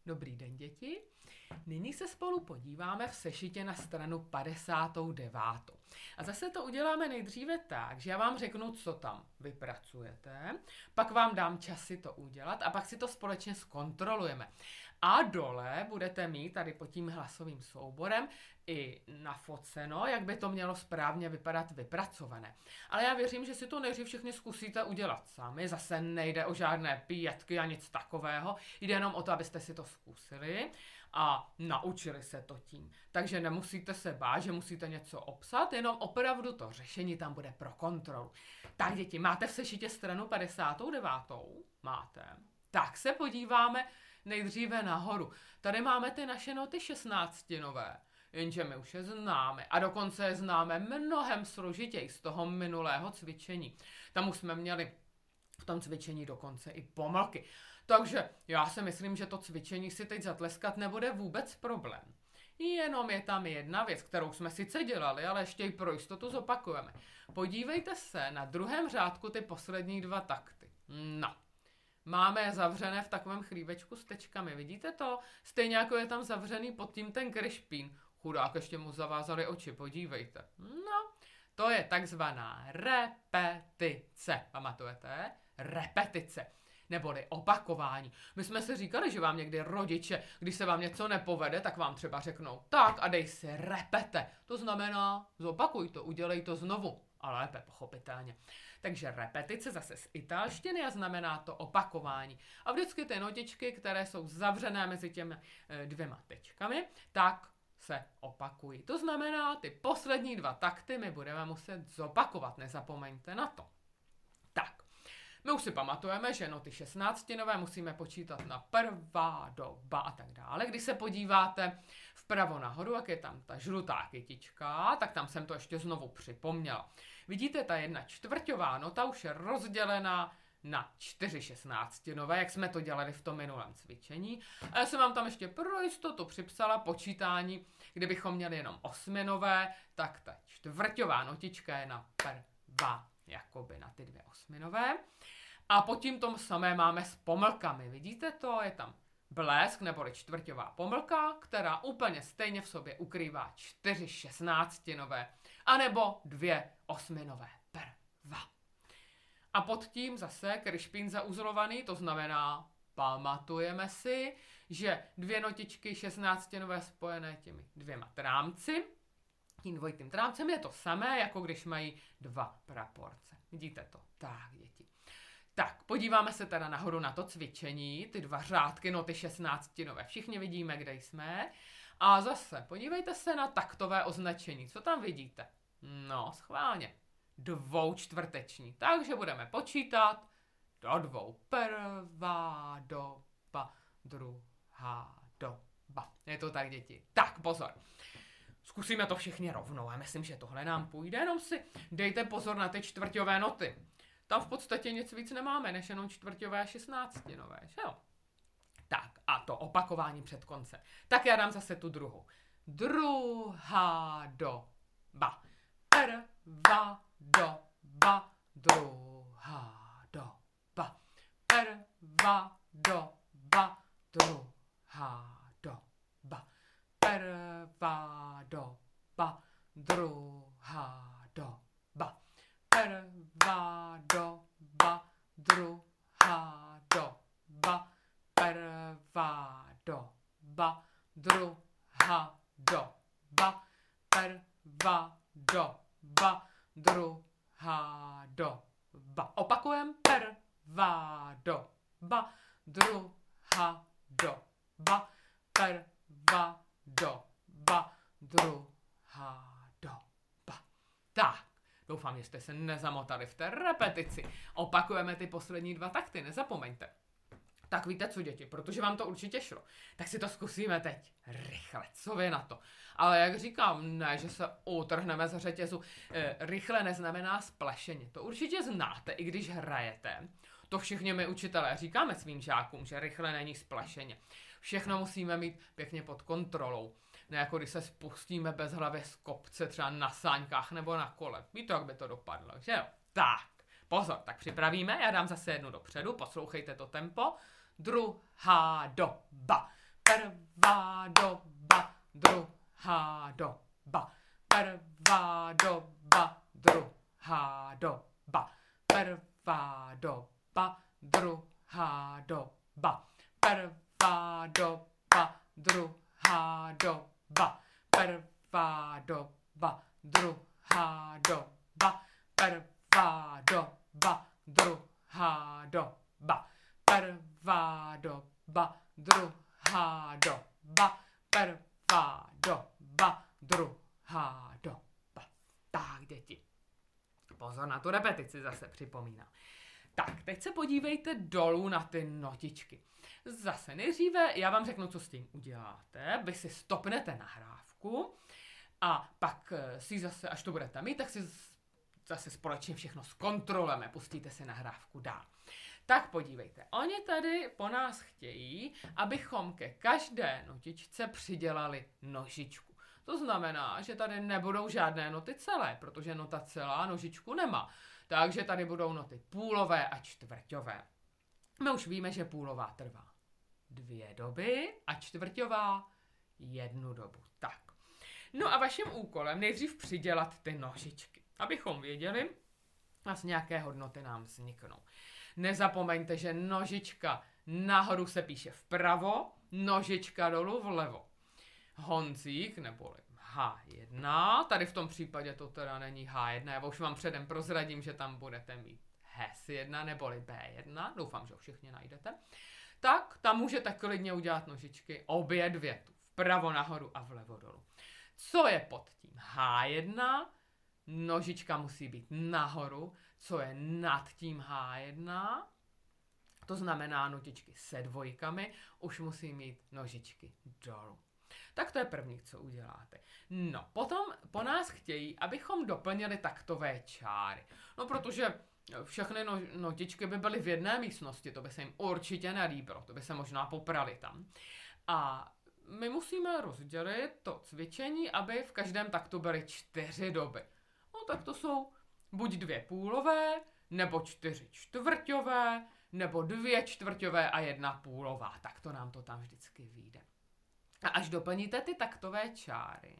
Dobrý den, děti. Nyní se spolu podíváme v sešitě na stranu 59. A zase to uděláme nejdříve tak, že já vám řeknu, co tam vypracujete, pak vám dám čas si to udělat a pak si to společně zkontrolujeme. A dole budete mít tady pod tím hlasovým souborem i nafoceno, jak by to mělo správně vypadat vypracované. Ale já věřím, že si to nejdřív všichni zkusíte udělat sami, zase nejde o žádné pětky a nic takového, jde jenom o to, abyste si to zkusili a naučili se to tím. Takže nemusíte se bát, že musíte něco obsat, jenom opravdu to řešení tam bude pro kontrolu. Tak děti, máte v sešitě stranu 59? Máte. Tak se podíváme nejdříve nahoru. Tady máme ty naše noty 16nové, jenže my už je známe a dokonce je známe mnohem složitěji z toho minulého cvičení. Tam už jsme měli v tom cvičení dokonce i pomlky. Takže já si myslím, že to cvičení si teď zatleskat nebude vůbec problém. Jenom je tam jedna věc, kterou jsme sice dělali, ale ještě ji pro jistotu zopakujeme. Podívejte se na druhém řádku ty poslední dva takty. No. Máme je zavřené v takovém chlívečku s tečkami, vidíte to? Stejně jako je tam zavřený pod tím ten Krišpín. Chudák, ještě mu zavázali oči, podívejte. No, to je takzvaná repetice. Pamatujete? Repetice. Neboli opakování. My jsme si říkali, že vám někdy rodiče, když se vám něco nepovede, tak vám třeba řeknou tak a dej si repete. To znamená, zopakuj to, udělej to znovu. A lépe, pochopitelně. Takže repetice zase z italštiny a znamená to opakování. A vždycky ty notičky, které jsou zavřené mezi těmi dvěma tečkami, tak se opakují. To znamená, ty poslední dva takty my budeme muset zopakovat, nezapomeňte na to. Tak, my už si pamatujeme, že noty 16nové musíme počítat na prvá doba a tak dále. Když se podíváte vpravo nahoru, jak je tam ta žlutá kytička, tak tam jsem to ještě znovu připomněla. Vidíte, ta 1/4 nota už je rozdělená na 4 16nové, jak jsme to dělali v tom minulém cvičení. A já jsem vám tam ještě pro jistotu připsala počítání, kdybychom měli jenom 8nové, tak ta 1/4 notička je na prvá, jakoby na ty 2 8nové. A pod tím tom samé máme s pomlkami. Vidíte to? Je tam blesk neboli 1/4 pomlka, která úplně stejně v sobě ukrývá 4 16nové, anebo 2 8nové. Prvá. A pod tím zase Krišpín zauzlovaný, to znamená, pamatujeme si, že 2 notičky 16nové spojené těmi 2 trámci, tím dvojitým trámcem je to samé, jako když mají 2 praporce. Vidíte to? Tak, děti. Tak, podíváme se teda nahoru na to cvičení, ty 2 řádky noty 16nové. Všichni vidíme, kde jsme. A zase, podívejte se na taktové označení. Co tam vidíte? No, schválně. 2/4. Takže budeme počítat do 2. Prvá doba, druhá doba. Je to tak, děti? Tak, pozor. Zkusíme to všichni rovnou. Já myslím, že tohle nám půjde. Jenom si dejte pozor na ty čtvrťové noty. Tam v podstatě nic víc nemáme, než jenom 1/4 16nové, že jo? Tak, a to opakování před koncem. Tak já dám zase tu druhou. Druhá doba. Prvá doba. Druhá doba. Prvá doba. Druhá doba. Prvá doba. Druhá doba. Prvá doba, druhá doba, prvá doba, druhá doba, prvá doba, druhá doba. Opakujem, prvá doba, druhá doba, prvá doba, druhá doba. Tak. Doufám, že jste se nezamotali v té repetici. Opakujeme ty poslední 2 takty, nezapomeňte. Tak víte co, děti, protože vám to určitě šlo. Tak si to zkusíme teď. Rychle, co vy na to? Ale jak říkám, ne, že se utrhneme z řetězu. Rychle neznamená splašeně. To určitě znáte, i když hrajete. To všichni my učitelé říkáme svým žákům, že rychle není splašeně. Všechno musíme mít pěkně pod kontrolou. Ne jako když se spustíme bez hlavy z kopce, třeba na sáňkách nebo na kole. Víte, jak by to dopadlo, že jo? Tak, pozor, tak připravíme. Já dám zase jednu dopředu, poslouchejte to tempo. Druhá doba. prvá doba, druhá doba, prvá doba, druhá doba, prvá doba, druhá doba, prvá doba, druhá doba, prvá doba, druhá doba, prvá doba, druhá doba, prvá doba, druhá doba, prvá doba, druhá doba. Tak, děti. Pozor na tu repetici, zase připomínám. Tak, teď se podívejte dolů na ty notičky. Zase nejdříve já vám řeknu, co s tím uděláte. Vy si stopnete nahrávku a pak si zase, až to budete mít, tak si zase společně všechno zkontrolujeme. Pustíte si nahrávku dál. Tak podívejte, oni tady po nás chtějí, abychom ke každé notičce přidělali nožičku. To znamená, že tady nebudou žádné noty celé, protože nota celá nožičku nemá. Takže tady budou noty půlové a čtvrťové. My už víme, že půlová trvá 2 doby a čtvrťová 1 dobu. Tak. No a vaším úkolem nejdřív přidělat ty nožičky, abychom věděli, vlastně jaké hodnoty nám vzniknou. Nezapomeňte, že nožička nahoru se píše vpravo, nožička dolů vlevo. Honzík neboli H1, tady v tom případě to teda není H1, já už vám předem prozradím, že tam budete mít HES1 neboli B1, doufám, že ho všichni najdete, tak tam můžete klidně udělat nožičky obě dvě, tu vpravo nahoru a vlevo dolů. Co je pod tím H1? Nožička musí být nahoru. Co je nad tím H1? To znamená notičky se dvojkami, už musí mít nožičky dolů. Tak to je první, co uděláte. No, potom po nás chtějí, abychom doplnili taktové čáry. No, protože všechny notičky by byly v jedné místnosti, to by se jim určitě nelíbilo, to by se možná poprali tam. A my musíme rozdělit to cvičení, aby v každém taktu byly 4 doby. No, tak to jsou buď 2 půlové, nebo 4 čtvrťové, nebo 2 čtvrťové a 1 půlová. Tak to nám to tam vždycky vyjde. A až doplníte ty taktové čáry,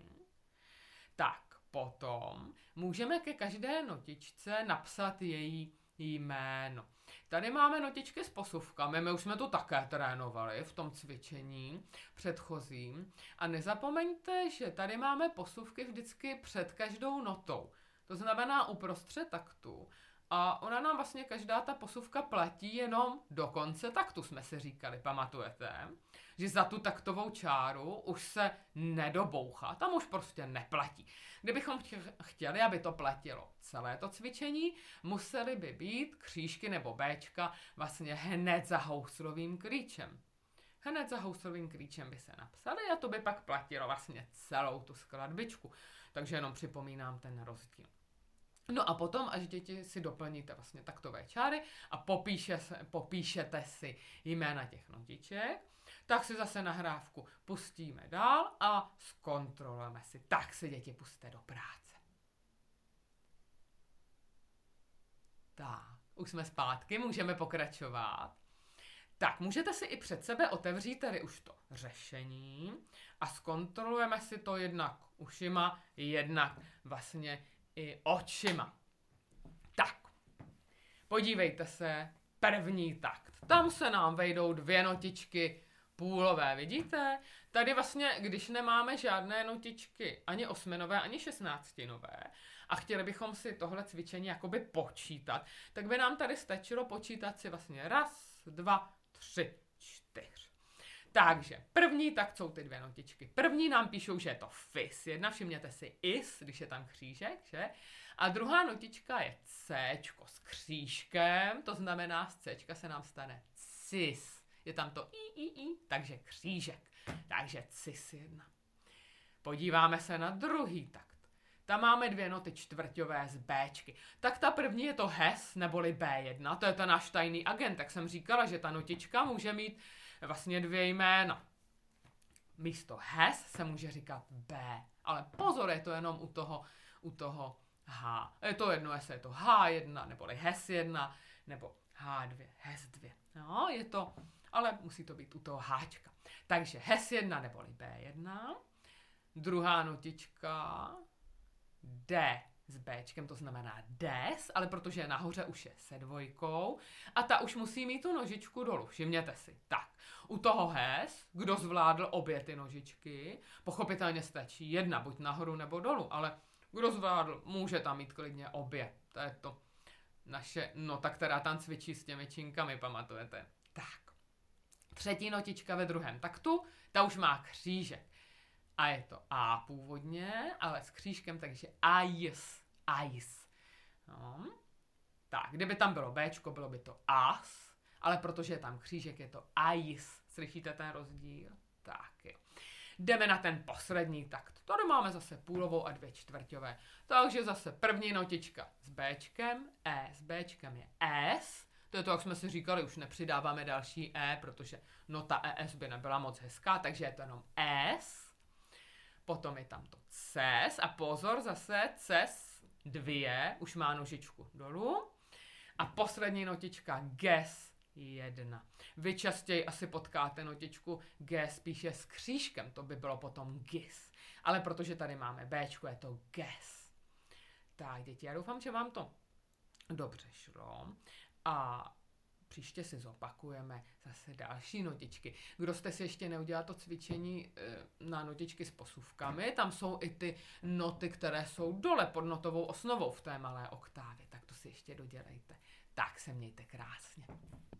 tak potom můžeme ke každé notičce napsat její jméno. Tady máme notičky s posuvkami, my už jsme to také trénovali v tom cvičení předchozím. A nezapomeňte, že tady máme posuvky vždycky před každou notou. To znamená uprostřed taktu. A ona nám vlastně každá ta posuvka platí jenom do konce taktu, jsme si říkali, pamatujete? Že za tu taktovou čáru už se nedobouchá, tam už prostě neplatí. Kdybychom chtěli, aby to platilo celé to cvičení, museli by být křížky nebo béčka vlastně hned za houslovým klíčem. Hned za houslovým klíčem by se napsali a to by pak platilo vlastně celou tu skladbičku. Takže jenom připomínám ten rozdíl. No a potom, až děti si doplníte vlastně taktové čáry a popíšete si jména těch notiček, tak si zase nahrávku pustíme dál a zkontrolujeme si. Tak si děti pusťte do práce. Tak, už jsme zpátky, můžeme pokračovat. Tak, můžete si i před sebe otevřít tady už to řešení a zkontrolujeme si to jednak ušima, jednak vlastně i očima. Tak, podívejte se, první takt. Tam se nám vejdou 2 notičky půlové, vidíte? Tady vlastně, když nemáme žádné notičky, ani 8nové, ani 16nové, a chtěli bychom si tohle cvičení jakoby počítat, tak by nám tady stačilo počítat si vlastně 1, 2, 3, 4. Takže první takt jsou ty 2 notičky. První nám píšou, že je to FIS1, všimněte si IS, když je tam křížek, že? A druhá notička je Cčko s křížkem, to znamená z Cčka se nám stane CIS. Je tam to I, takže křížek. Takže CIS1. Podíváme se na druhý takt. Tam máme 2 noty čtvrťové z Bčky. Tak ta první je to HES, neboli B1, to je ten náš tajný agent. Jak jsem říkala, že ta notička může mít vlastně 2 jména. Místo HES se může říkat B, ale pozor, je to jenom u toho H. Je to jedno, jestli je to H1, neboli HES1, nebo H2, HES2. No, je to, ale musí to být u toho Háčka. Takže Hes1 neboli B1, druhá notička D s Bčkem, to znamená des, ale protože nahoře už je se dvojkou a ta už musí mít tu nožičku dolů, všimněte si. Tak, u toho Hes, kdo zvládl obě ty nožičky, pochopitelně stačí jedna, buď nahoru nebo dolů, ale kdo zvládl, může tam mít klidně obě. To je to naše nota, která tam cvičí s těmi činkami, pamatujete. Tak, třetí notička ve druhém taktu, ta už má křížek. A je to A původně, ale s křížkem, takže ais, ais. No. Tak, kdyby tam bylo Bčko, bylo by to as, ale protože je tam křížek, je to ais. Slyšíte ten rozdíl? Tak jo. Jdeme na ten poslední takt. Tady máme zase půlovou a 2/4. Takže zase první notička s Bčkem, E s Bčkem je S. To je to, jak jsme si říkali, už nepřidáváme další E, protože nota ES by nebyla moc hezká, takže je to jenom S. Potom je tam to ces a pozor, zase ces 2, už má nožičku dolů. A poslední notička ges 1. Vy častěji asi potkáte notičku G spíše s křížkem, to by bylo potom gis. Ale protože tady máme Bčko, je to ges. Tak, děti, já doufám, že vám to dobře šlo. A příště si zopakujeme zase další notičky. Kdo jste si ještě neudělal to cvičení na notičky s posuvkami, tam jsou i ty noty, které jsou dole pod notovou osnovou v té malé oktávě, tak to si ještě dodělejte. Tak se mějte krásně.